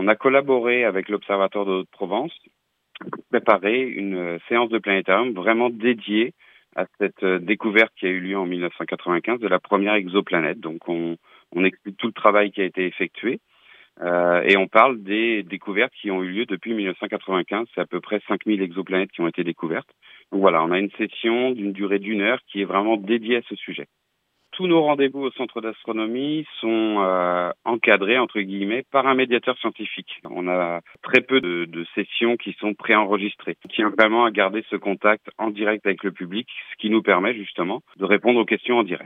On a collaboré avec l'Observatoire de Haute-Provence pour préparer une séance de planétarium vraiment dédiée à cette découverte qui a eu lieu en 1995 de la première exoplanète. Donc on explique tout le travail qui a été effectué et on parle des découvertes qui ont eu lieu depuis 1995. C'est à peu près 5000 exoplanètes qui ont été découvertes. Donc voilà, on a une session d'une durée d'1 heure qui est vraiment dédiée à ce sujet. Tous nos rendez-vous au centre d'astronomie sont encadrés, entre guillemets, par un médiateur scientifique. On a très peu de sessions qui sont préenregistrées. On tient vraiment à garder ce contact en direct avec le public, ce qui nous permet justement de répondre aux questions en direct.